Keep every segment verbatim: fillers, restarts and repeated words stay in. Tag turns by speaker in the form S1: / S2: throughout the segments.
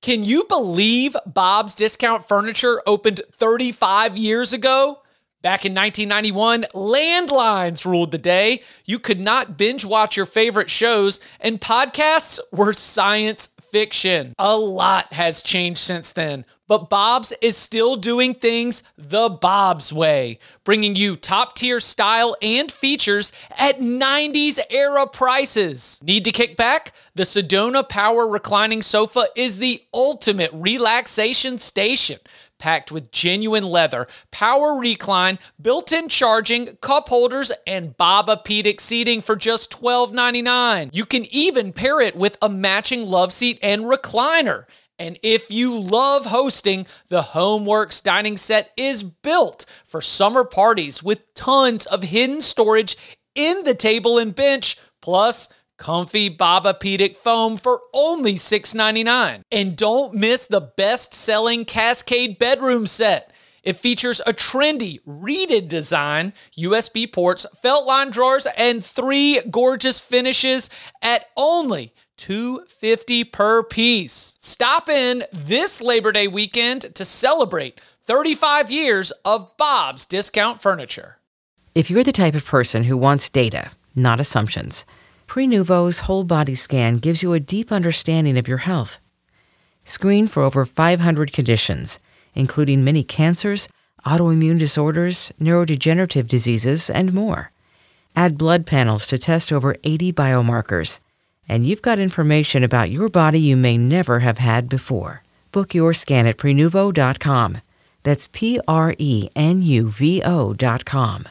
S1: Can you believe Bob's Discount Furniture opened thirty-five years ago? Back in nineteen ninety-one, landlines ruled the day. You could not binge watch your favorite shows, and podcasts were science fiction. A lot has changed since then, but Bob's is still doing things the Bob's way, bringing you top-tier style and features at nineties era prices. Need to kick back? The Sedona Power Reclining Sofa is the ultimate relaxation station. Packed with genuine leather, power recline, built-in charging, cup holders, and Bobapedic seating for just twelve ninety-nine. You can even pair it with a matching love seat and recliner. And if you love hosting, the HomeWorks dining set is built for summer parties with tons of hidden storage in the table and bench, plus comfy Bobapedic foam for only six ninety-nine. And don't miss the best-selling Cascade bedroom set. It features a trendy, reeded design, U S B ports, felt line drawers, and three gorgeous finishes at only two hundred fifty dollars per piece. Stop in this Labor Day weekend to celebrate thirty-five years of Bob's Discount Furniture.
S2: If you're the type of person who wants data, not assumptions, Prenuvo's whole body scan gives you a deep understanding of your health. Screen for over five hundred conditions, including many cancers, autoimmune disorders, neurodegenerative diseases, and more. Add blood panels to test over eighty biomarkers, and you've got information about your body you may never have had before. Book your scan at Prenuvo dot com. That's P R E N U V O dot com.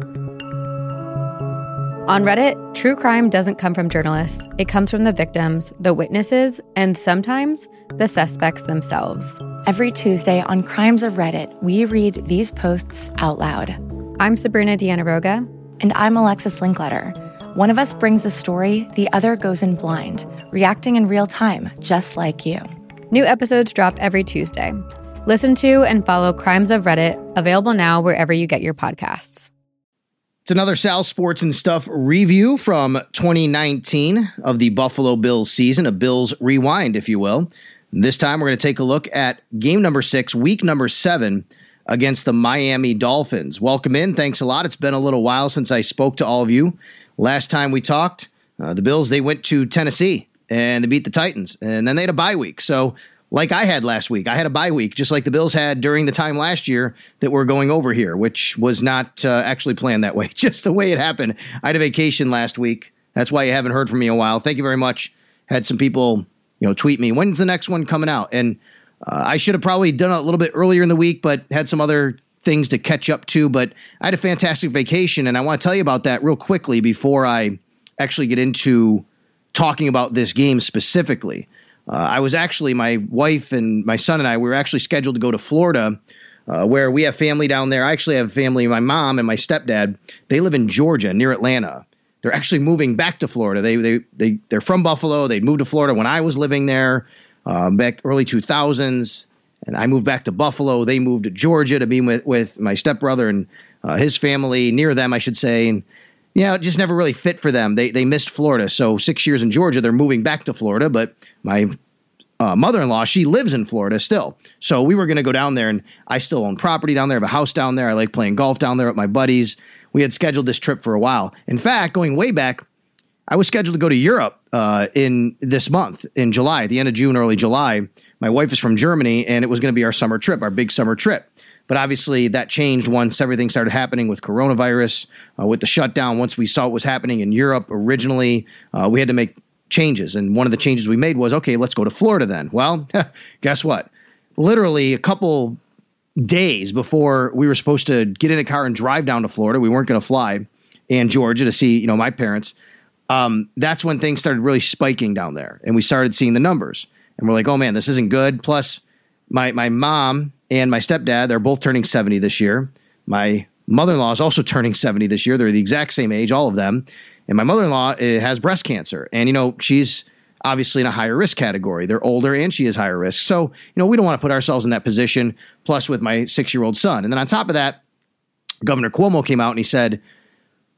S3: On Reddit, true crime doesn't come from journalists. It comes from the victims, the witnesses, and sometimes the suspects themselves.
S4: Every Tuesday on Crimes of Reddit, we read these posts out loud.
S3: I'm Sabrina Dianaroga.
S4: And I'm Alexis Linkletter. One of us brings the story, the other goes in blind, reacting in real time, just like you.
S3: New episodes drop every Tuesday. Listen to and follow Crimes of Reddit, available now wherever you get your podcasts.
S5: It's another Sal Sports and Stuff review from twenty nineteen of the Buffalo Bills season, a Bills rewind, if you will. This time we're going to take a look at game number six, week number seven, against the Miami Dolphins. Welcome in. Thanks a lot. It's been a little while since I spoke to all of you. Last time we talked, uh, the Bills, they went to Tennessee and they beat the Titans, and then they had a bye week. So like I had last week, I had a bye week, just like the Bills had during the time last year that we're going over here, which was not uh, actually planned that way, just the way it happened. I had a vacation last week. That's why you haven't heard from me in a while. Thank you very much. Had some people, you know, tweet me, when's the next one coming out? And uh, I should have probably done it a little bit earlier in the week, but had some other things to catch up to. But I had a fantastic vacation, and I want to tell you about that real quickly before I actually get into talking about this game specifically. Uh, I was actually, my wife and my son and I, we were actually scheduled to go to Florida, uh, where we have family down there. I actually have family, my mom and my stepdad, they live in Georgia near Atlanta. They're actually moving back to Florida. They, they, they, they're from Buffalo. They moved to Florida when I was living there, um, back early two thousands. And I moved back to Buffalo. They moved to Georgia to be with, with my stepbrother and uh, his family, near them, I should say. And yeah, it just never really fit for them. They they missed Florida. So six years in Georgia, they're moving back to Florida. But my uh, mother-in-law, she lives in Florida still. So we were going to go down there, and I still own property down there. I have a house down there. I like playing golf down there with my buddies. We had scheduled this trip for a while. In fact, going way back, I was scheduled to go to Europe uh, in this month, in July, at the end of June, early July. My wife is from Germany, and it was going to be our summer trip, our big summer trip. But obviously that changed once everything started happening with coronavirus, uh, with the shutdown. Once we saw what was happening in Europe originally, uh, we had to make changes. And one of the changes we made was, okay, let's go to Florida then. Well, guess what? Literally a couple days before we were supposed to get in a car and drive down to Florida, we weren't going to fly, and Georgia to see, you know, my parents. Um, that's when things started really spiking down there, and we started seeing the numbers. And we're like, oh man, this isn't good. Plus, my my mom and my stepdad, they're both turning seventy this year. My mother-in-law is also turning seventy this year. They're the exact same age, all of them. And my mother-in-law uh, has breast cancer. And, you know, she's obviously in a higher risk category. They're older and she is higher risk. So, you know, we don't want to put ourselves in that position, plus with my six-year-old son. And then on top of that, Governor Cuomo came out and he said,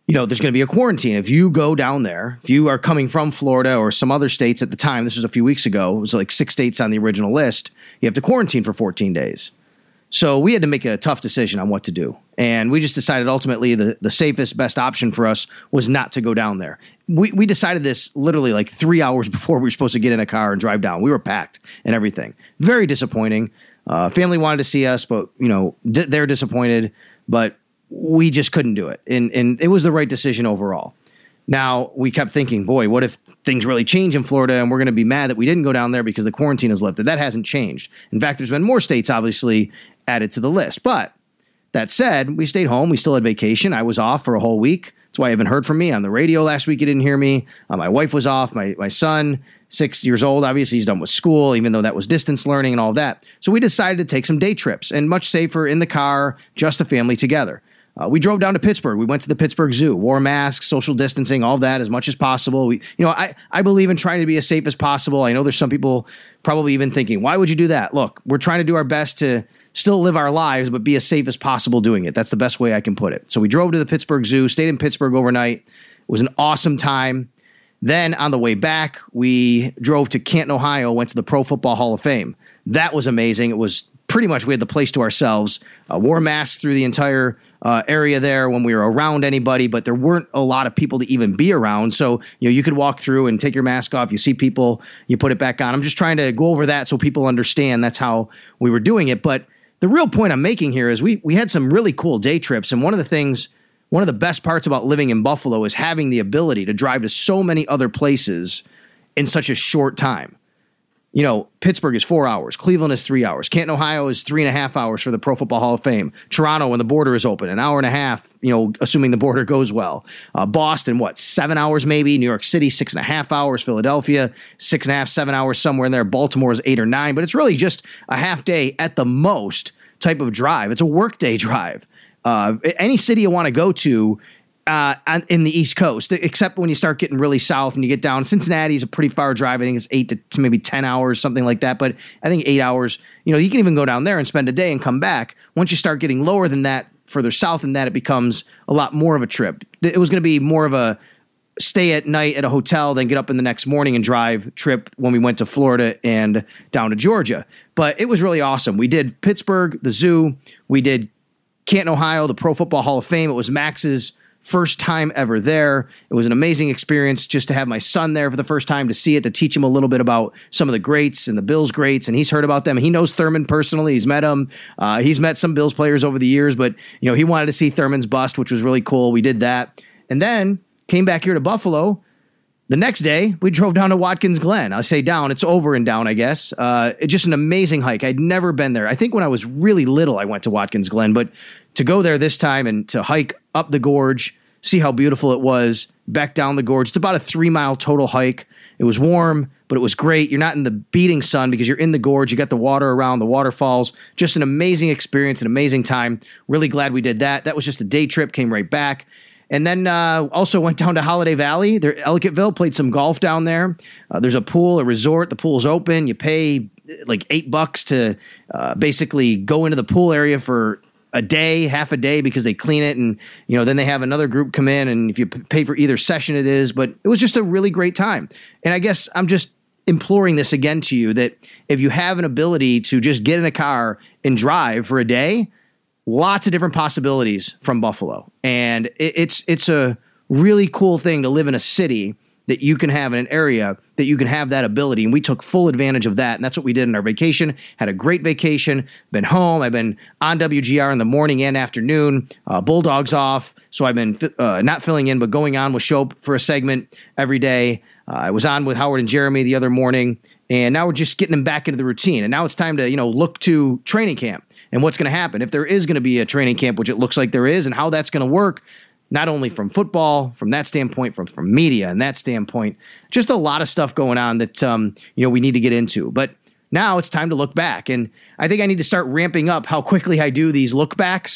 S5: you know, there's going to be a quarantine. If you go down there, if you are coming from Florida or some other states at the time, this was a few weeks ago, it was like six states on the original list, you have to quarantine for fourteen days. So we had to make a tough decision on what to do. And we just decided ultimately the, the safest, best option for us was not to go down there. We we decided this literally like three hours before we were supposed to get in a car and drive down. We were packed and everything. Very disappointing. Uh, family wanted to see us, but, you know, d- they're disappointed. But we just couldn't do it. And, and it was the right decision overall. Now, we kept thinking, boy, what if things really change in Florida and we're going to be mad that we didn't go down there because the quarantine is lifted? That hasn't changed. In fact, there's been more states, obviously, added to the list. But that said, we stayed home. We still had vacation. I was off for a whole week. That's why you haven't heard from me. On the radio last week, you didn't hear me. Uh, my wife was off. My, my son, six years old, obviously he's done with school, even though that was distance learning and all that. So we decided to take some day trips and much safer in the car, just the family together. Uh, we drove down to Pittsburgh. We went to the Pittsburgh Zoo, wore masks, social distancing, all that as much as possible. We, you know, I, I believe in trying to be as safe as possible. I know there's some people probably even thinking, why would you do that? Look, we're trying to do our best to still live our lives, but be as safe as possible doing it. That's the best way I can put it. So we drove to the Pittsburgh Zoo, stayed in Pittsburgh overnight. It was an awesome time. Then on the way back, we drove to Canton, Ohio, went to the Pro Football Hall of Fame. That was amazing. It was pretty much, we had the place to ourselves. Uh, wore masks through the entire uh, area there when we were around anybody, but there weren't a lot of people to even be around. So, you know, you could walk through and take your mask off. You see people, you put it back on. I'm just trying to go over that so people understand that's how we were doing it. But the real point I'm making here is we we had some really cool day trips. And one of the things, one of the best parts about living in Buffalo is having the ability to drive to so many other places in such a short time. You know, Pittsburgh is four hours. Cleveland is three hours. Canton, Ohio is three and a half hours for the Pro Football Hall of Fame. Toronto, when the border is open, an hour and a half, you know, assuming the border goes well. Uh, Boston, what, seven hours maybe? New York City, six and a half hours. Philadelphia, six and a half, seven hours, somewhere in there. Baltimore is eight or nine. But it's really just a half day at the most type of drive. It's a workday drive. Uh, any city you want to go to, Uh, in the East Coast, except when you start getting really south and you get down. Cincinnati is a pretty far drive. I think it's eight to, to maybe ten hours, something like that. But I think eight hours, you know, you can even go down there and spend a day and come back. Once you start getting lower than that, further south than that, it becomes a lot more of a trip. It was going to be more of a stay at night at a hotel, then get up in the next morning and drive trip when we went to Florida and down to Georgia. But it was really awesome. We did Pittsburgh, the zoo. We did Canton, Ohio, the Pro Football Hall of Fame. It was Max's first time ever there. It was an amazing experience just to have my son there for the first time, to see it, to teach him a little bit about some of the greats and the Bills greats. And he's heard about them. He knows Thurman personally. He's met him. Uh, he's met some Bills players over the years, but you know, he wanted to see Thurman's bust, which was really cool. We did that. And then came back here to Buffalo. The next day, we drove down to Watkins Glen. I say down, it's over and down, I guess. Uh, it's just an amazing hike. I'd never been there. I think when I was really little, I went to Watkins Glen, but to go there this time and to hike up the gorge, see how beautiful it was, back down the gorge. It's about a three mile total hike. It was warm, but it was great. You're not in the beating sun because you're in the gorge. You got the water around, the waterfalls. Just an amazing experience, an amazing time. Really glad we did that. That was just a day trip, came right back. And then uh, also went down to Holiday Valley. There, Ellicottville, played some golf down there. Uh, there's a pool, a resort. The pool's open. You pay like eight bucks to uh, basically go into the pool area for a day, half a day, because they clean it. And, you know, then they have another group come in, and if you p- pay for either session, it is. But it was just a really great time. And I guess I'm just imploring this again to you, that if you have an ability to just get in a car and drive for a day, lots of different possibilities from Buffalo. And it, it's it's a really cool thing to live in a city that you can have in an area that you can have that ability. And we took full advantage of that. And that's what we did in our vacation. Had a great vacation, been home. I've been on W G R in the morning and afternoon, uh, Bulldogs off. So I've been uh, not filling in, but going on with Shope for a segment every day. Uh, I was on with Howard and Jeremy the other morning, and now we're just getting them back into the routine. And now it's time to, you know, look to training camp and what's going to happen. If there is going to be a training camp, which it looks like there is, and how that's going to work, not only from football, from that standpoint, from, from media and that standpoint, just a lot of stuff going on that, um, you know, we need to get into. But now it's time to look back. And I think I need to start ramping up how quickly I do these look backs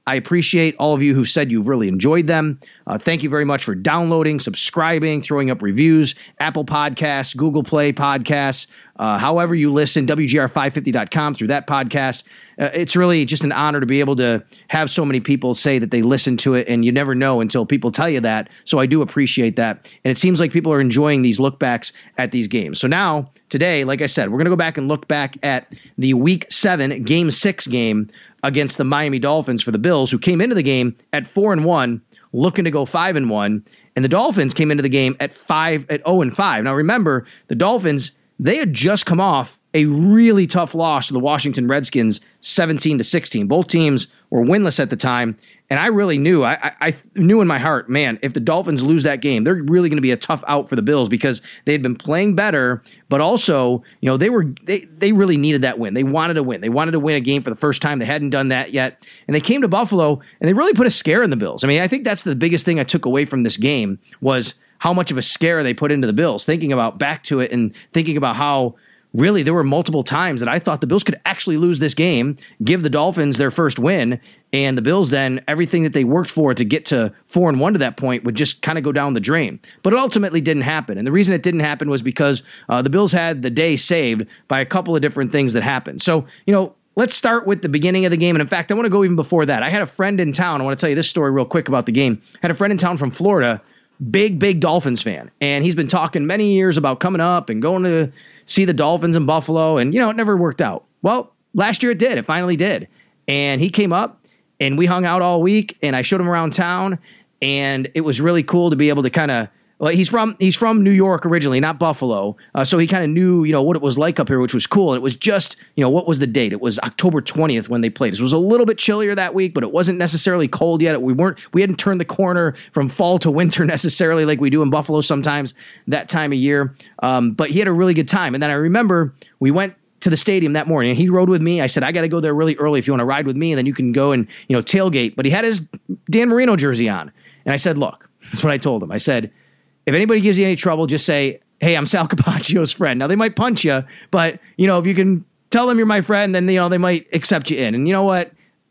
S5: I appreciate all of you who said you've really enjoyed them. Uh, thank you very much for downloading, subscribing, throwing up reviews, Apple Podcasts, Google Play Podcasts, uh, however you listen, W G R five fifty dot com through that podcast. Uh, it's really just an honor to be able to have so many people say that they listen to it, and you never know until people tell you that. So I do appreciate that. And it seems like people are enjoying these look backs at these games. So now, today, like I said, we're going to go back and look back at the week seven, game six game against the Miami Dolphins for the Bills, who came into the game at four and one, looking to go five and one. And the Dolphins came into the game at five at oh and five. Now remember, the Dolphins, they had just come off a really tough loss to the Washington Redskins, seventeen to sixteen. Both teams were winless at the time, and I really knew, I, I, I knew in my heart, man, if the Dolphins lose that game, they're really going to be a tough out for the Bills because they had been playing better, but also, you know, they were they they really needed that win. They wanted to win. They wanted to win a game for the first time. They hadn't done that yet, and they came to Buffalo, and they really put a scare in the Bills. I mean, I think that's the biggest thing I took away from this game was how much of a scare they put into the Bills, thinking about back to it and thinking about how really there were multiple times that I thought the Bills could actually lose this game, give the Dolphins their first win, and the Bills then, everything that they worked for to get to four and one to that point would just kind of go down the drain. But it ultimately didn't happen. And the reason it didn't happen was because uh, the Bills had the day saved by a couple of different things that happened. So, you know, let's start with the beginning of the game. And in fact, I want to go even before that. I had a friend in town. I want to tell you this story real quick about the game. I had a friend in town from Florida, big, big Dolphins fan. And he's been talking many years about coming up and going to see the Dolphins in Buffalo. And, you know, it never worked out. Well, last year it did. It finally did. And he came up and we hung out all week and I showed him around town. And it was really cool to be able to kind of, well, he's from he's from New York originally, not Buffalo. Uh, so he kind of knew, you know, what it was like up here, which was cool. And it was just, you know, what was the date? It was October twentieth when they played. It was a little bit chillier that week, but it wasn't necessarily cold yet. We weren't we hadn't turned the corner from fall to winter necessarily like we do in Buffalo sometimes that time of year. Um, but he had a really good time. And then I remember we went to the stadium that morning and he rode with me. I said, I got to go there really early if you want to ride with me, and then you can go and, you know, tailgate. But he had his Dan Marino jersey on. And I said, look, that's what I told him. I said, if anybody gives you any trouble, just say, hey, I'm Sal Capaccio's friend. Now, they might punch you, but, you know, if you can tell them you're my friend, then, you know, they might accept you in. And you know what?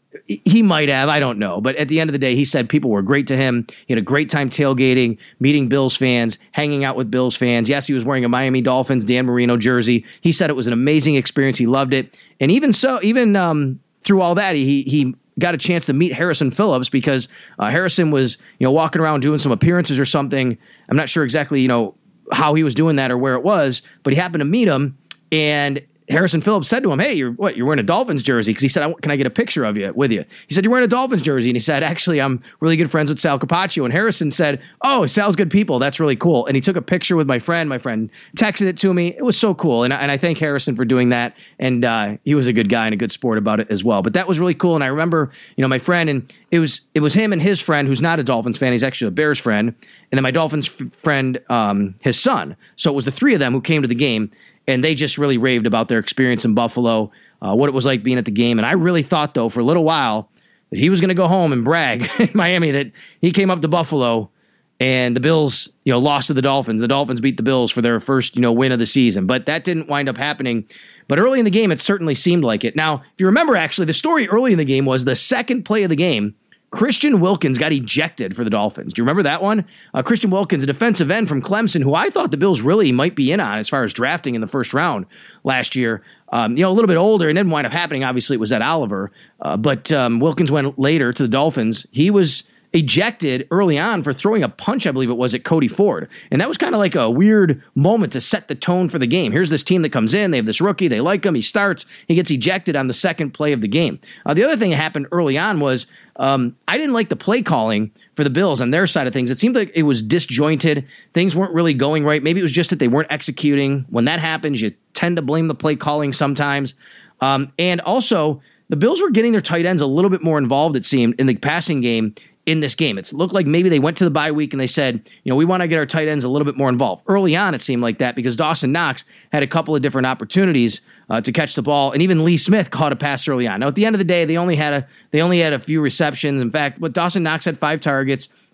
S5: He might have. I don't know. But at the end of the day, he said people were great to him. He had a great time tailgating, meeting Bills fans, hanging out with Bills fans. Yes, he was wearing a Miami Dolphins Dan Marino jersey. He said it was an amazing experience. He loved it. And even so, even um, through all that, he he got a chance to meet Harrison Phillips because uh, Harrison was, you know, walking around doing some appearances or something. I'm not sure exactly, you know, how he was doing that or where it was, but he happened to meet him, and Harrison Phillips said to him, hey, you're what? You're wearing a Dolphins jersey? Because he said, can I get a picture of you with you? He said, you're wearing a Dolphins jersey. And he said, actually, I'm really good friends with Sal Capaccio. And Harrison said, oh, Sal's good people. That's really cool. And he took a picture with my friend. My friend texted it to me. It was so cool. And I, and I thank Harrison for doing that. And uh, he was a good guy and a good sport about it as well. But that was really cool. And I remember, you know, my friend, and it was it was him and his friend, who's not a Dolphins fan. He's actually a Bears friend. And then my Dolphins f- friend, um, his son. So it was the three of them who came to the game. And they just really raved about their experience in Buffalo, uh, what it was like being at the game. And I really thought, though, for a little while, that he was going to go home and brag in Miami that he came up to Buffalo and the Bills, you know, lost to the Dolphins. The Dolphins beat the Bills for their first, you know, win of the season. But that didn't wind up happening. But early in the game, it certainly seemed like it. Now, if you remember, actually, the story early in the game was the second play of the game, Christian Wilkins got ejected for the Dolphins. Do you remember that one? Uh, Christian Wilkins, a defensive end from Clemson, who I thought the Bills really might be in on as far as drafting in the first round last year. Um, you know, a little bit older, and didn't wind up happening. Obviously, it was at Oliver. Uh, but um, Wilkins went later to the Dolphins. He was ejected early on for throwing a punch, I believe it was, at Cody Ford. And that was kind of like a weird moment to set the tone for the game. Here's this team that comes in. They have this rookie. They like him. He starts. He gets ejected on the second play of the game. Uh, the other thing that happened early on was um, I didn't like the play calling for the Bills on their side of things. It seemed like it was disjointed. Things weren't really going right. Maybe it was just that they weren't executing. When that happens, you tend to blame the play calling sometimes. Um, and also, the Bills were getting their tight ends a little bit more involved, it seemed, in the passing game in this game. It looked like maybe they went to the bye week and they said, you know, we want to get our tight ends a little bit more involved. Early on, it seemed like that because Dawson Knox had a couple of different opportunities uh, to catch the ball, and even Lee Smith caught a pass early on. Now, at the end of the day, they only had a they only had a few receptions. In fact, but Dawson Knox had five targets,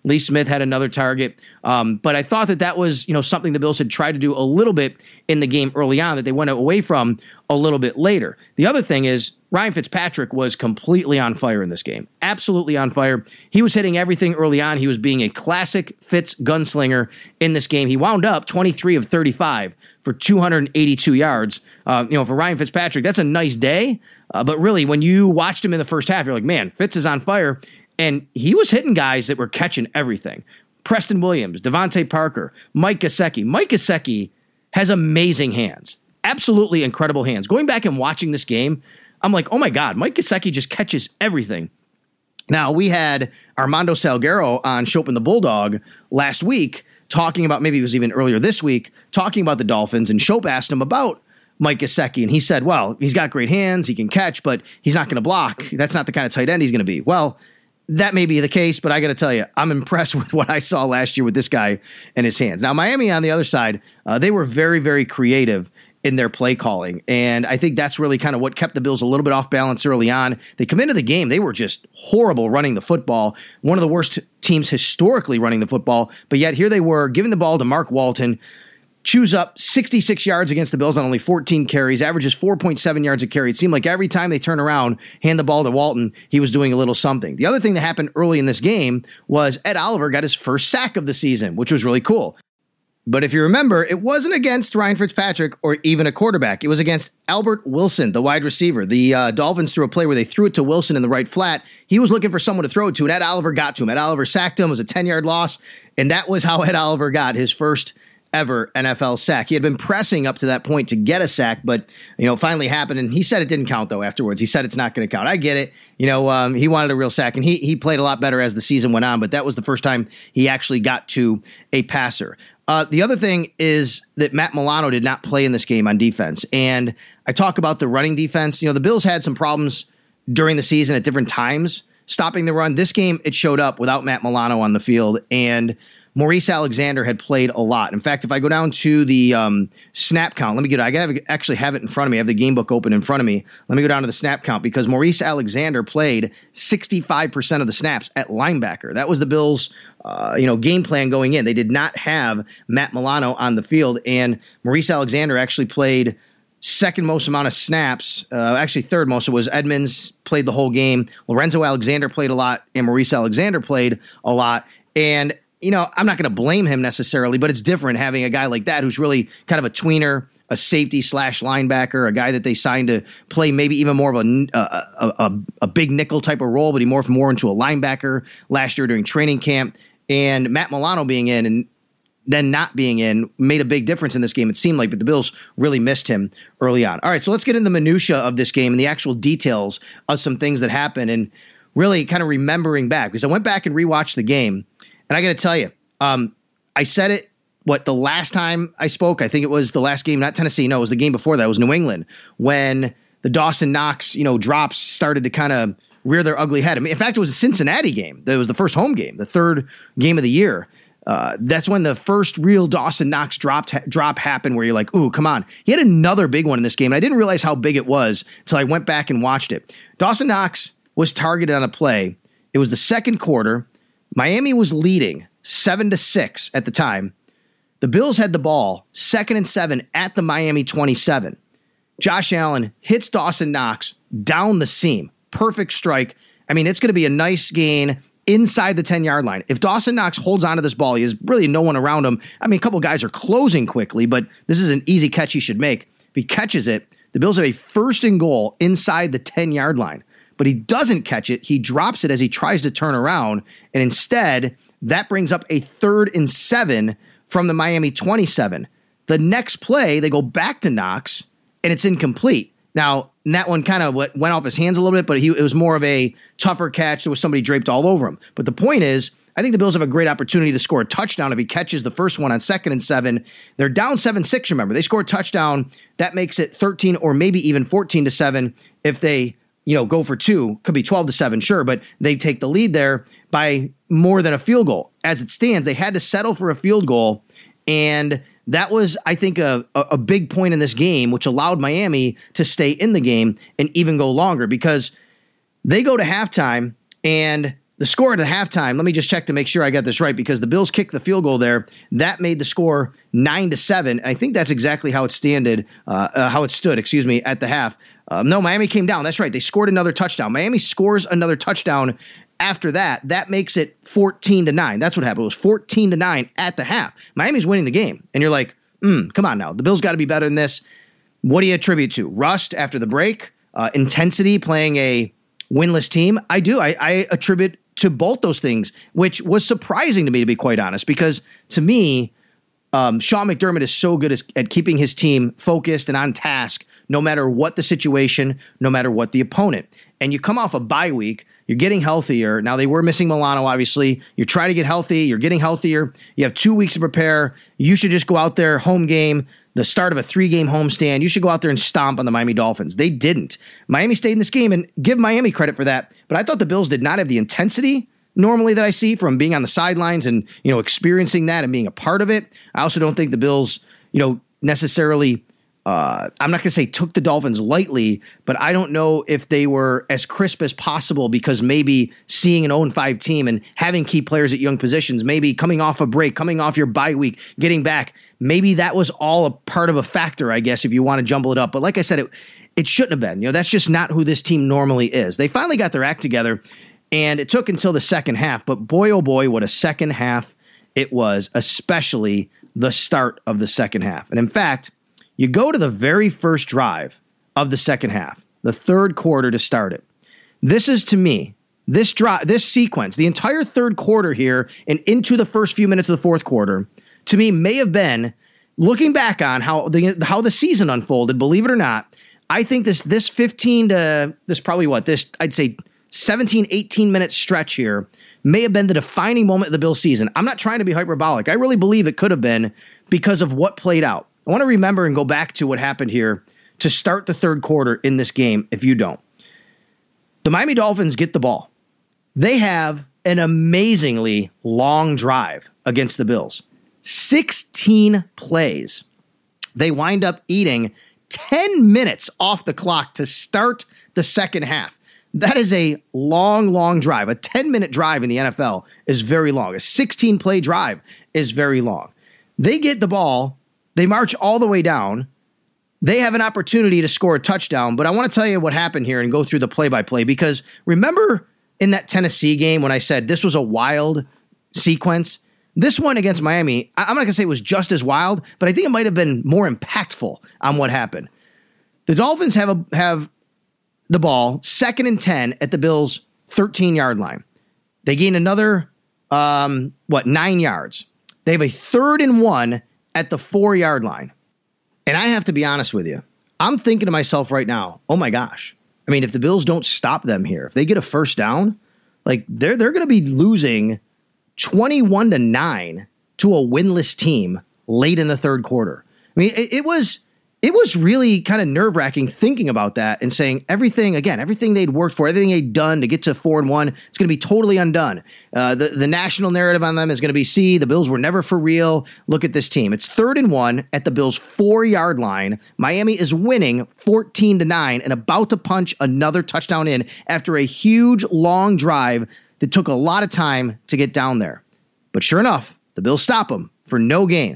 S5: Lee Smith had another target. Um, but I thought that that was, you know, something the Bills had tried to do a little bit in the game early on that they went away from a little bit later. The other thing is Ryan Fitzpatrick was completely on fire in this game. Absolutely on fire. He was hitting everything early on. He was being a classic Fitz gunslinger in this game. He wound up twenty-three of thirty-five for two hundred eighty-two yards. Uh, you know, for Ryan Fitzpatrick, that's a nice day. Uh, but really, when you watched him in the first half, you're like, man, Fitz is on fire. And he was hitting guys that were catching everything. Preston Williams, Devontae Parker, Mike Gesicki. Mike Gesicki has amazing hands. Absolutely incredible hands. Going back and watching this game, I'm like, oh my God, Mike Gesicki just catches everything. Now, we had Armando Salguero on Chopin the Bulldog last week talking about, maybe it was even earlier this week, talking about the Dolphins, and Shope asked him about Mike Gesicki, and he said, well, he's got great hands, he can catch, but he's not going to block. That's not the kind of tight end he's going to be. Well, that may be the case, but I got to tell you, I'm impressed with what I saw last year with this guy and his hands. Now, Miami on the other side, uh, they were very, very creative in their play calling, and I think that's really kind of what kept the Bills a little bit off balance early on. They come into the game, they were just horrible running the football, one of the worst teams historically running the football, but yet here they were giving the ball to Mark Walton, chews up sixty-six yards against the Bills on only fourteen carries, averages four point seven yards a carry. It seemed like every time they turn around, hand the ball to Walton, he was doing a little something. The other thing that happened early in this game was Ed Oliver got his first sack of the season, which was really cool. But if you remember, it wasn't against Ryan Fitzpatrick or even a quarterback. It was against Albert Wilson, the wide receiver. The uh, Dolphins threw a play where they threw it to Wilson in the right flat. He was looking for someone to throw it to, and Ed Oliver got to him. Ed Oliver sacked him. It was a ten-yard loss, and that was how Ed Oliver got his first ever N F L sack. He had been pressing up to that point to get a sack, but, you know, it finally happened, and he said it didn't count, though, afterwards. He said it's not going to count. I get it. You know, um, he wanted a real sack, and he he played a lot better as the season went on, but that was the first time he actually got to a passer. Uh, the other thing is that Matt Milano did not play in this game on defense, and I talk about the running defense. You know, the Bills had some problems during the season at different times stopping the run. This game, it showed up without Matt Milano on the field, and Maurice Alexander had played a lot. In fact, if I go down to the um, snap count, let me get it. I gotta actually have it in front of me. I have the game book open in front of me. Let me go down to the snap count because Maurice Alexander played sixty-five percent of the snaps at linebacker. That was the Bills' uh, you know, game plan going in. They did not have Matt Milano on the field, and Maurice Alexander actually played second most amount of snaps, uh, actually third most. It was Edmonds played the whole game. Lorenzo Alexander played a lot, and Maurice Alexander played a lot. And you know, I'm not going to blame him necessarily, but it's different having a guy like that who's really kind of a tweener, a safety slash linebacker, a guy that they signed to play maybe even more of a, a, a, a big nickel type of role, but he morphed more into a linebacker last year during training camp. And Matt Milano being in and then not being in made a big difference in this game, it seemed like, but the Bills really missed him early on. All right, so let's get into the minutia of this game and the actual details of some things that happened and really kind of remembering back, because I went back and rewatched the game. And I got to tell you, um, I said it, what, the last time I spoke, I think it was the last game, not Tennessee, no, it was the game before that, it was New England, when the Dawson Knox, you know, drops started to kind of rear their ugly head. I mean, in fact, it was a Cincinnati game. That was the first home game, the third game of the year. Uh, that's when the first real Dawson Knox dropped, ha- drop happened where you're like, ooh, come on. He had another big one in this game, and I didn't realize how big it was until I went back and watched it. Dawson Knox was targeted on a play. It was the second quarter. Miami was leading seven to six at the time. The Bills had the ball, second and seven at the Miami twenty-seven. Josh Allen hits Dawson Knox down the seam. Perfect strike. I mean, it's going to be a nice gain inside the ten-yard line. If Dawson Knox holds onto this ball, he has really no one around him. I mean, a couple guys are closing quickly, but this is an easy catch he should make. If he catches it, the Bills have a first and goal inside the ten-yard line. But he doesn't catch it. He drops it as he tries to turn around. And instead, that brings up a third and seven from the Miami twenty-seven. The next play, they go back to Knox, and it's incomplete. Now, that one kind of went off his hands a little bit, but he, it was more of a tougher catch. There was somebody draped all over him. But the point is, I think the Bills have a great opportunity to score a touchdown if he catches the first one on second and seven. They're down seven six, remember. They score a touchdown. That makes it thirteen or maybe even fourteen to seven if they, you know, go for two. Could be twelve to seven, sure, but they take the lead there by more than a field goal. As it stands, they had to settle for a field goal, and that was, I think, a, a big point in this game, which allowed Miami to stay in the game and even go longer, because they go to halftime, and the score at the halftime, let me just check to make sure I got this right, because the Bills kicked the field goal there. That made the score nine to seven. I think that's exactly how it standed, uh, uh, how it stood, excuse me, at the half. Um, no, Miami came down. That's right. They scored another touchdown. Miami scores another touchdown after that. That makes it fourteen to nine. That's what happened. It was fourteen to nine at the half. Miami's winning the game. And you're like, mm, come on now. The Bills got to be better than this. What do you attribute to? Rust after the break? Uh, intensity playing a winless team? I do. I, I attribute to both those things, which was surprising to me, to be quite honest, because to me, um, Sean McDermott is so good as, at keeping his team focused and on task, no matter what the situation, no matter what the opponent. And you come off a bye week, you're getting healthier. Now, they were missing Milano, obviously. You're trying to get healthy. You're getting healthier. You have two weeks to prepare. You should just go out there, home game, the start of a three-game homestand. You should go out there and stomp on the Miami Dolphins. They didn't. Miami stayed in this game, and give Miami credit for that. But I thought the Bills did not have the intensity normally that I see from being on the sidelines and, you know, experiencing that and being a part of it. I also don't think the Bills, you know, necessarily, uh, I'm not going to say took the Dolphins lightly, but I don't know if they were as crisp as possible, because maybe seeing an oh and five team and having key players at young positions, maybe coming off a break, coming off your bye week, getting back, maybe that was all a part of a factor, I guess, if you want to jumble it up. But like I said, it it shouldn't have been. You know, that's just not who this team normally is. They finally got their act together, and it took until the second half. But boy, oh boy, what a second half it was, especially the start of the second half. And in fact, you go to the very first drive of the second half, the third quarter to start it. This is, to me, this drive, this sequence, the entire third quarter here and into the first few minutes of the fourth quarter, to me, may have been, looking back on how the how the season unfolded, believe it or not, I think this this fifteen to, this probably what, this, I'd say seventeen, eighteen minute stretch here may have been the defining moment of the Bills season. I'm not trying to be hyperbolic. I really believe it could have been because of what played out. I want to remember and go back to what happened here to start the third quarter in this game, if you don't. The Miami Dolphins get the ball. They have an amazingly long drive against the Bills. sixteen plays. They wind up eating ten minutes off the clock to start the second half. That is a long, long drive. A ten-minute drive in the N F L is very long. A sixteen-play drive is very long. They get the ball. They march all the way down. They have an opportunity to score a touchdown, but I want to tell you what happened here and go through the play-by-play, because remember in that Tennessee game when I said this was a wild sequence? This one against Miami, I'm not going to say it was just as wild, but I think it might have been more impactful on what happened. The Dolphins have a, have the ball, second and ten at the Bills' thirteen-yard line. They gain another, um, what, nine yards. They have a third and one at the four-yard line. And I have to be honest with you. I'm thinking to myself right now, oh my gosh. I mean, if the Bills don't stop them here, if they get a first down, like they're they're going to be losing twenty-one to nine to a winless team late in the third quarter. I mean, it, it was it was really kind of nerve-wracking thinking about that and saying everything, again, everything they'd worked for, everything they'd done to get to four and one, it's going to be totally undone. Uh, the, the national narrative on them is going to be, see, the Bills were never for real. Look at this team. It's third and one at the Bills' four-yard line. Miami is winning fourteen to nine and about to punch another touchdown in after a huge, long drive that took a lot of time to get down there. But sure enough, the Bills stop them for no gain.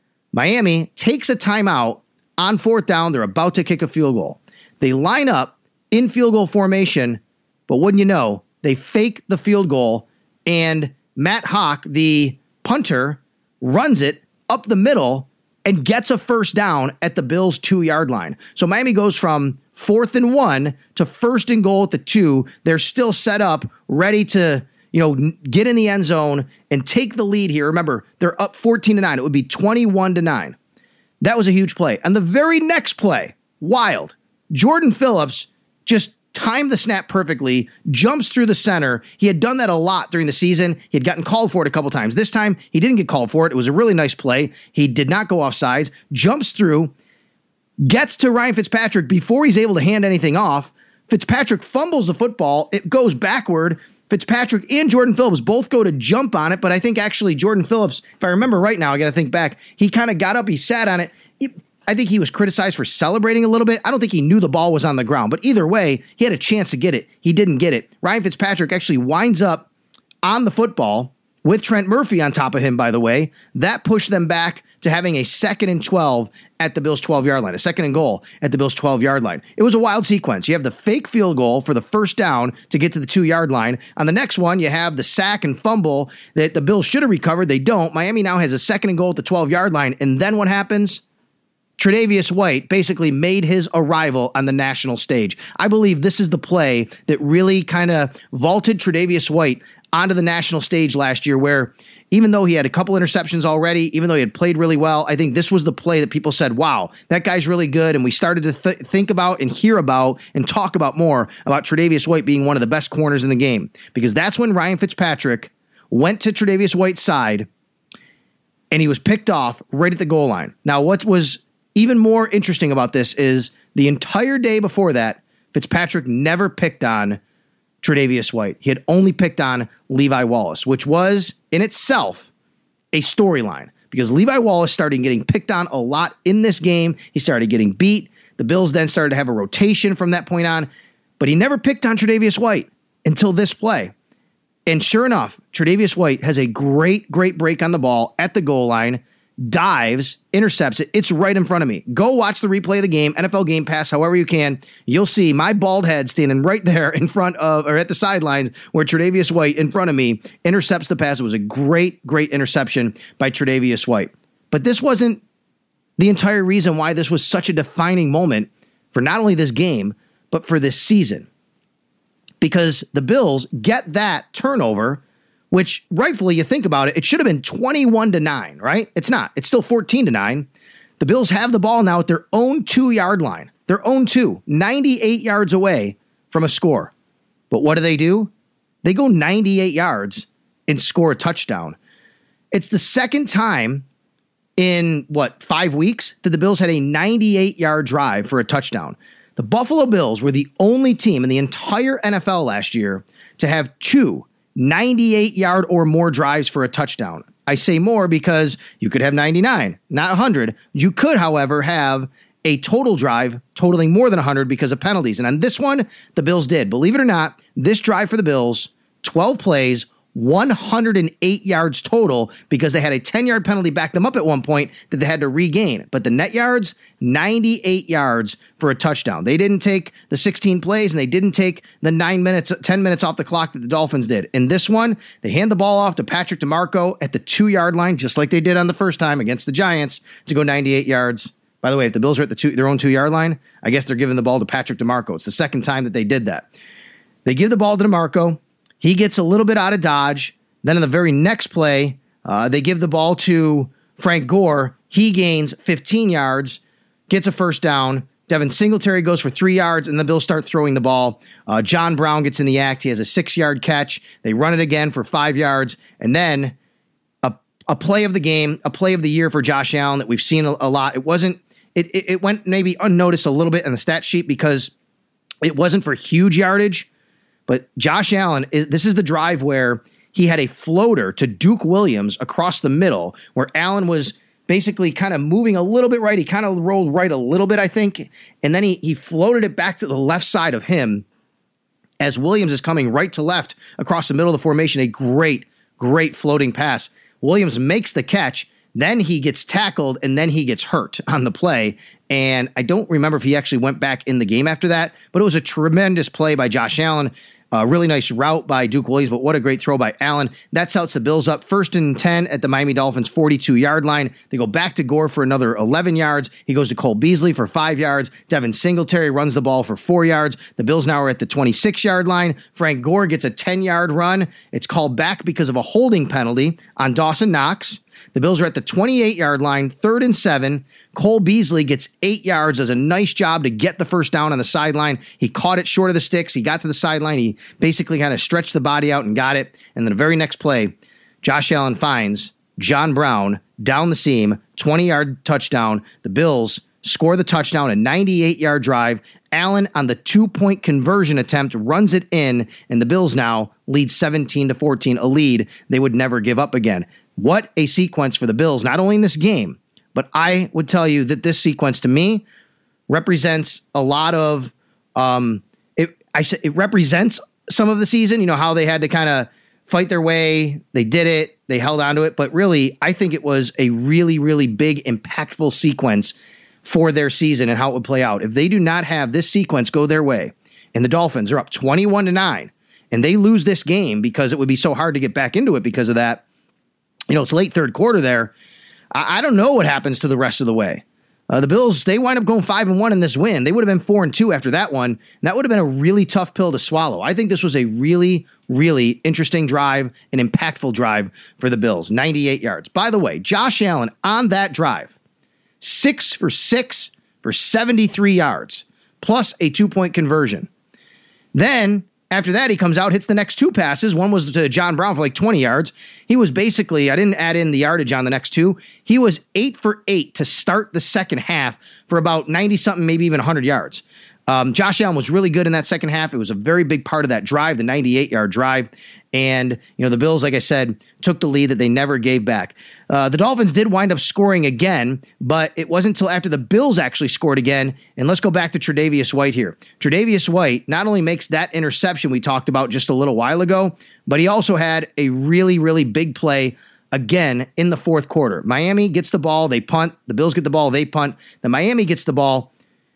S5: Miami takes a timeout on fourth down. They're about to kick a field goal. They line up in field goal formation, but wouldn't you know, they fake the field goal, and Matt Haack, the punter, runs it up the middle and gets a first down at the Bills' two-yard line. So Miami goes from fourth and one to first and goal at the two. They're still set up, ready to, you know, get in the end zone and take the lead here. Remember, they're up fourteen to nine. It would be twenty-one to nine. That was a huge play. And the very next play, wild. Jordan Phillips just timed the snap perfectly, jumps through the center. He had done that a lot during the season. He had gotten called for it a couple times. This time, he didn't get called for it. It was a really nice play. He did not go off sides, jumps through, gets to Ryan Fitzpatrick before he's able to hand anything off. Fitzpatrick fumbles the football. It goes backward. Fitzpatrick and Jordan Phillips both go to jump on it, but I think actually Jordan Phillips, if I remember right now, I got to think back, he kind of got up, he sat on it. It I think he was criticized for celebrating a little bit. I don't think he knew the ball was on the ground, but either way, he had a chance to get it. He didn't get it. Ryan Fitzpatrick actually winds up on the football with Trent Murphy on top of him, by the way. That pushed them back to having a second and twelve at the Bills' twelve-yard line, a second and goal at the Bills' twelve-yard line. It was a wild sequence. You have the fake field goal for the first down to get to the two-yard line. On the next one, you have the sack and fumble that the Bills should have recovered. They don't. Miami now has a second and goal at the twelve-yard line. And then what happens? Tre'Davious White basically made his arrival on the national stage. I believe this is the play that really kind of vaulted Tre'Davious White onto the national stage last year, where even though he had a couple interceptions already, even though he had played really well, I think this was the play that people said, wow, that guy's really good. And we started to th- think about and hear about and talk about more about Tre'Davious White being one of the best corners in the game. Because that's when Ryan Fitzpatrick went to Tre'Davious White's side and he was picked off right at the goal line. Now, what was even more interesting about this is the entire day before that, Fitzpatrick never picked on Tre'Davious White. He had only picked on Levi Wallace, which was in itself a storyline because Levi Wallace started getting picked on a lot in this game. He started getting beat. The Bills then started to have a rotation from that point on, but he never picked on Tre'Davious White until this play. And sure enough, Tre'Davious White has a great, great break on the ball at the goal line, dives, intercepts it. It's right in front of me. Go watch the replay of the game, N F L Game Pass, however you can. You'll see my bald head standing right there in front of, or at the sidelines where Tre'Davious White in front of me intercepts the pass. It was a great, great interception by Tre'Davious White. But this wasn't the entire reason why this was such a defining moment for not only this game, but for this season. Because the Bills get that turnover, which rightfully, you think about it, it should have been twenty-one to nine, right? It's not. It's still fourteen to nine. The Bills have the ball now at their own two-yard line. Their own two, ninety-eight yards away from a score. But what do they do? They go ninety-eight yards and score a touchdown. It's the second time in, what, five weeks that the Bills had a ninety-eight-yard drive for a touchdown. The Buffalo Bills were the only team in the entire N F L last year to have two ninety-eight-yard or more drives for a touchdown. I say more because you could have ninety-nine, not one hundred. You could, however, have a total drive totaling more than one hundred because of penalties. And on this one, the Bills did. Believe it or not, this drive for the Bills, twelve plays, one hundred eight yards total because they had a ten-yard penalty back them up at one point that they had to regain. But the net yards, ninety-eight yards for a touchdown. They didn't take the sixteen plays and they didn't take the nine minutes, ten minutes off the clock that the Dolphins did. In this one, they hand the ball off to Patrick DeMarco at the two-yard line, just like they did on the first time against the Giants, to go ninety-eight yards. By the way, if the Bills are at the two, their own two-yard line, I guess they're giving the ball to Patrick DeMarco. It's the second time that they did that. They give the ball to DeMarco. He gets a little bit out of dodge. Then in the very next play, uh, they give the ball to Frank Gore. He gains fifteen yards, gets a first down. Devin Singletary goes for three yards, and the Bills start throwing the ball. Uh, John Brown gets in the act. He has a six-yard catch. They run it again for five yards. And then a, a play of the game, a play of the year for Josh Allen that we've seen a, a lot. It wasn't, it, it, it went maybe unnoticed a little bit in the stat sheet because it wasn't for huge yardage. But Josh Allen, is, this is the drive where he had a floater to Duke Williams across the middle, where Allen was basically kind of moving a little bit right. He kind of rolled right a little bit, I think. And then he he floated it back to the left side of him as Williams is coming right to left across the middle of the formation. A great, great floating pass. Williams makes the catch. Then he gets tackled, and then he gets hurt on the play. And I don't remember if he actually went back in the game after that, but it was a tremendous play by Josh Allen. A really nice route by Duke Williams, but what a great throw by Allen. That sets the Bills up first and ten at the Miami Dolphins forty-two-yard line. They go back to Gore for another eleven yards. He goes to Cole Beasley for five yards. Devin Singletary runs the ball for four yards. The Bills now are at the twenty-six-yard line. Frank Gore gets a ten-yard run. It's called back because of a holding penalty on Dawson Knox. The Bills are at the twenty-eight-yard line, third and seven. Cole Beasley gets eight yards, does a nice job to get the first down on the sideline. He caught it short of the sticks. He got to the sideline. He basically kind of stretched the body out and got it. And then the very next play, Josh Allen finds John Brown down the seam, twenty-yard touchdown. The Bills score the touchdown, a ninety-eight-yard drive. Allen on the two-point conversion attempt runs it in, and the Bills now lead seventeen to fourteen, a lead they would never give up again. What a sequence for the Bills, not only in this game, but I would tell you that this sequence to me represents a lot of, um, it, I it represents some of the season, you know, how they had to kind of fight their way. They did it. They held on to it. But really, I think it was a really, really big, impactful sequence for their season and how it would play out. If they do not have this sequence go their way, and the Dolphins are up twenty-one to nine, and they lose this game because it would be so hard to get back into it because of that, you know, it's late third quarter there. I, I don't know what happens to the rest of the way. Uh, the Bills, they wind up going five and one in this win. They would have been four and two after that one. And that would have been a really tough pill to swallow. I think this was a really, really interesting drive, an impactful drive for the Bills. ninety-eight yards. By the way, Josh Allen on that drive, six for six for seventy-three yards, plus a two-point conversion. Then, after that, he comes out, hits the next two passes. One was to John Brown for like twenty yards. He was basically, I didn't add in the yardage on the next two. He was eight for eight to start the second half for about ninety-something, maybe even one hundred yards. Um, Josh Allen was really good in that second half. It was a very big part of that drive, the ninety-eight-yard drive. And, you know, the Bills, like I said, took the lead that they never gave back. Uh, the Dolphins did wind up scoring again, but it wasn't until after the Bills actually scored again. And let's go back to Tre'Davious White here. Tre'Davious White not only makes that interception we talked about just a little while ago, but he also had a really, really big play again in the fourth quarter. Miami gets the ball, they punt. The Bills get the ball, they punt. Then Miami gets the ball.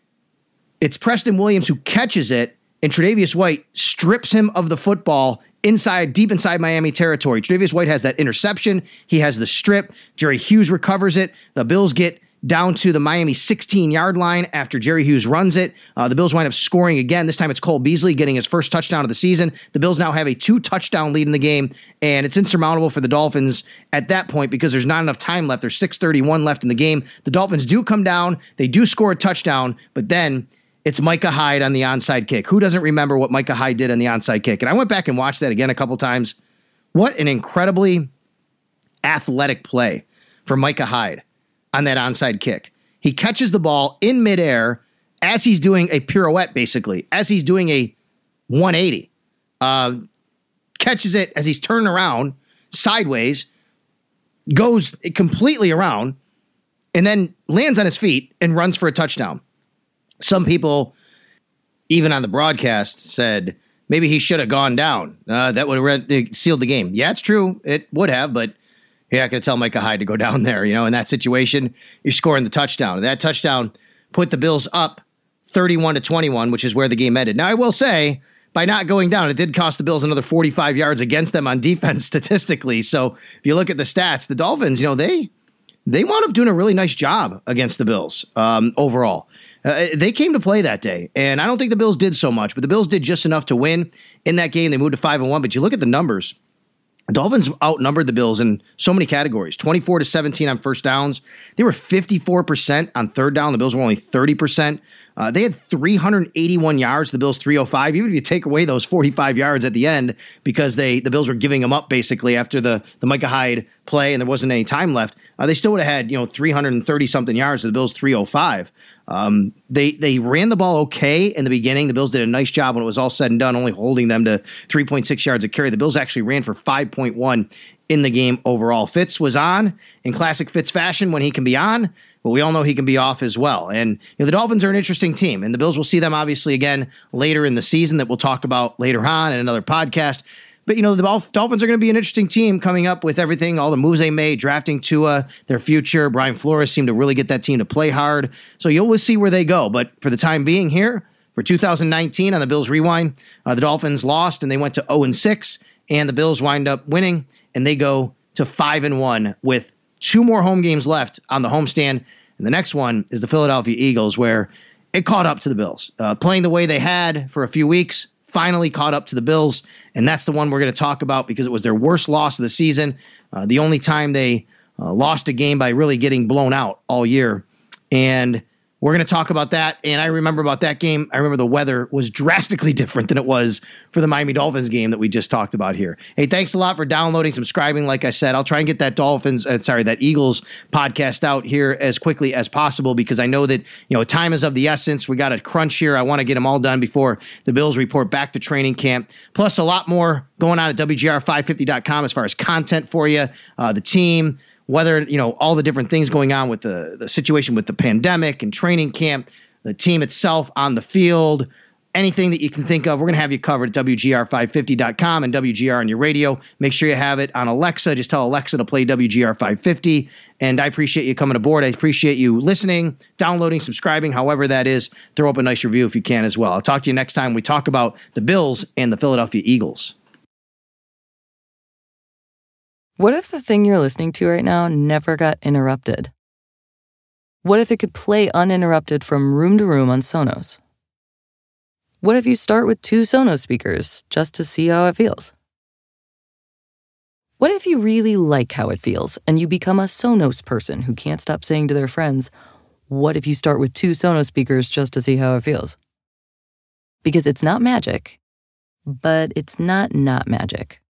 S5: It's Preston Williams who catches it, and Tre'Davious White strips him of the football inside, deep inside Miami territory. Tre'Davious White has that interception. He has the strip. Jerry Hughes recovers it. The Bills get down to the Miami sixteen-yard line after Jerry Hughes runs it. Uh, the Bills wind up scoring again. This time it's Cole Beasley getting his first touchdown of the season. The Bills now have a two-touchdown lead in the game, and it's insurmountable for the Dolphins at that point because there's not enough time left. There's six thirty-one left in the game. The Dolphins do come down. They do score a touchdown, but then it's Micah Hyde on the onside kick. Who doesn't remember what Micah Hyde did on the onside kick? And I went back and watched that again a couple times. What an incredibly athletic play for Micah Hyde on that onside kick. He catches the ball in midair as he's doing a pirouette, basically, as he's doing a one eighty. Uh, catches it as he's turning around sideways, goes completely around, and then lands on his feet and runs for a touchdown. Some people, even on the broadcast, said maybe he should have gone down. Uh, that would have re- sealed the game. Yeah, it's true. It would have, but you're not going to tell Micah Hyde to go down there. You know, in that situation, you're scoring the touchdown. That touchdown put the Bills up thirty-one to twenty-one, which is where the game ended. Now, I will say, by not going down, it did cost the Bills another forty-five yards against them on defense statistically. So if you look at the stats, the Dolphins, you know, they they wound up doing a really nice job against the Bills um, overall. Uh, they came to play that day, and I don't think the Bills did so much, but the Bills did just enough to win in that game. They moved to five and one, but you look at the numbers. The Dolphins outnumbered the Bills in so many categories, twenty-four to seventeen on first downs. They were fifty-four percent on third down. The Bills were only thirty percent. Uh, they had three hundred eighty-one yards, the Bills three oh five. Even if you take away those forty-five yards at the end because they the Bills were giving them up basically after the, the Micah Hyde play and there wasn't any time left, uh, they still would have had, you know, three hundred thirty-something yards to the Bills three oh five. Um, they they ran the ball okay in the beginning. The Bills did a nice job when it was all said and done, only holding them to three point six yards a carry. The Bills actually ran for five point one in the game overall. Fitz was on in classic Fitz fashion when he can be on, but we all know he can be off as well. And you know, the Dolphins are an interesting team, and the Bills will see them obviously again later in the season that we'll talk about later on in another podcast. But, you know, the Dolphins are going to be an interesting team coming up with everything, all the moves they made, drafting Tua, their future. Brian Flores seemed to really get that team to play hard. So you'll see where they go. But for the time being here, for two thousand nineteen on the Bills Rewind, uh, the Dolphins lost and they went to oh and six, and the Bills wind up winning, and they go to five and one with two more home games left on the homestand. And the next one is the Philadelphia Eagles, where it caught up to the Bills. Uh, playing the way they had for a few weeks, finally caught up to the Bills, and that's the one we're going to talk about because it was their worst loss of the season, uh, the only time they uh, lost a game by really getting blown out all year. And we're going to talk about that, and I remember about that game, I remember the weather was drastically different than it was for the Miami Dolphins game that we just talked about here. Hey, thanks a lot for downloading, subscribing. Like I said, I'll try and get that Dolphins, uh, sorry, that Eagles podcast out here as quickly as possible because I know that, you know, time is of the essence. We got a crunch here. I want to get them all done before the Bills report back to training camp. Plus a lot more going on at W G R five fifty dot com as far as content for you, uh, the team, whether, you know, all the different things going on with the, the situation with the pandemic and training camp, the team itself on the field, anything that you can think of, we're going to have you covered at W G R five fifty dot com and W G R on your radio. Make sure you have it on Alexa. Just tell Alexa to play W G R five fifty. And I appreciate you coming aboard. I appreciate you listening, downloading, subscribing, however that is. Throw up a nice review if you can as well. I'll talk to you next time we talk about the Bills and the Philadelphia Eagles.
S6: What if the thing you're listening to right now never got interrupted? What if it could play uninterrupted from room to room on Sonos? What if you start with two Sonos speakers just to see how it feels? What if you really like how it feels and you become a Sonos person who can't stop saying to their friends, what if you start with two Sonos speakers just to see how it feels? Because it's not magic, but it's not not magic.